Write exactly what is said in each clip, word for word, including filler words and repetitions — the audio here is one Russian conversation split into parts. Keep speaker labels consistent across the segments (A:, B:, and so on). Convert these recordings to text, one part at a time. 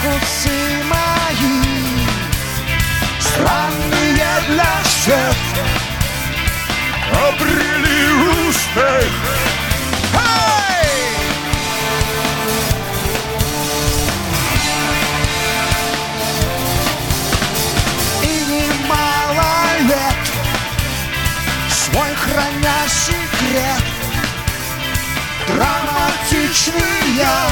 A: фокусы мои странные для всех обрели успех. И немало лет свой храня секрет драматичный я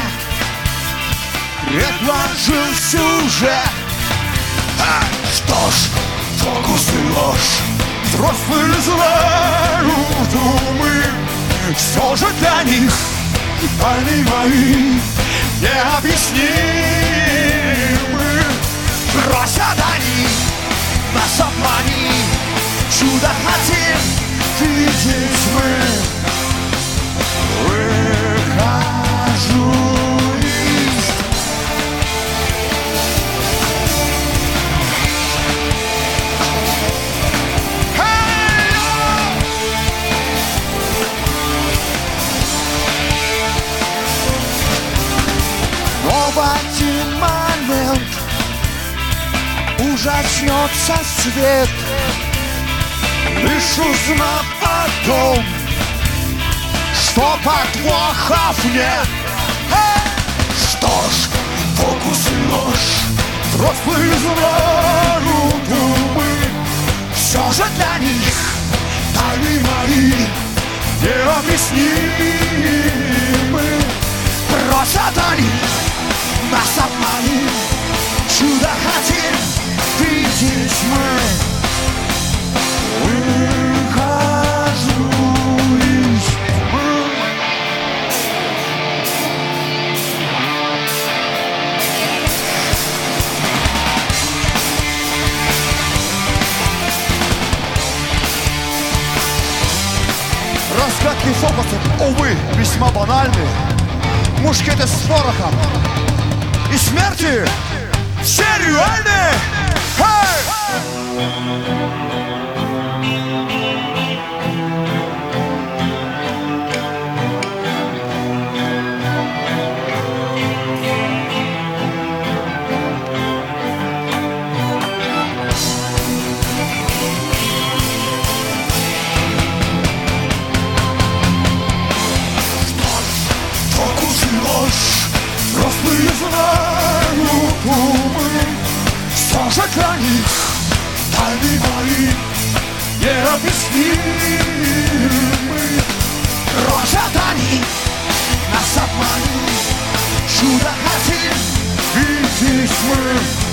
A: предложил сюжет. А, что ж, фокус и ложь взрослые знают умы, все же для них тайны мои необъяснимы. Просят они нас обмани, чудо хотим видеть мы. Выхожу из но в один момент ужаснется свет, лишь узнав потом, что подвохов нет. Что ж, фокус и ложь взрослые знают умы, все же для них тайны мои необъяснимы. Просят они нас обмануть, чудо хотим видеть мы. Выхожу из тьмы. Разгадки фокусов, увы, весьма банальны. Мушкеты с порохом и смерти все реальны. Взрослые знают умы, все же для них тайны мои необъяснимы. Просят они нас обмануть, чудо хотим видеть мы.